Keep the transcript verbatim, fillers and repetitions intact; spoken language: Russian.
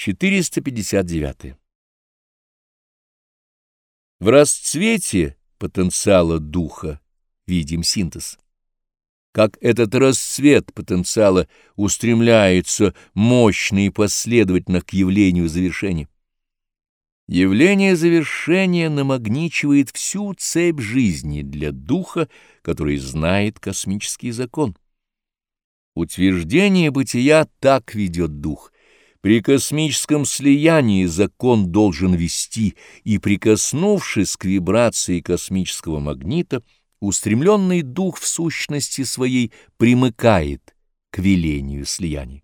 четыреста пятьдесят девять. В расцвете потенциала духа видим синтез. Как этот расцвет потенциала устремляется мощно и последовательно к явлению завершения. Явление завершения намагничивает всю цепь жизни для духа, который знает космический закон. Утверждение бытия так ведет дух. При космическом слиянии закон должен вести, и, прикоснувшись к вибрации космического магнита, устремленный дух в сущности своей примыкает к велению слияния.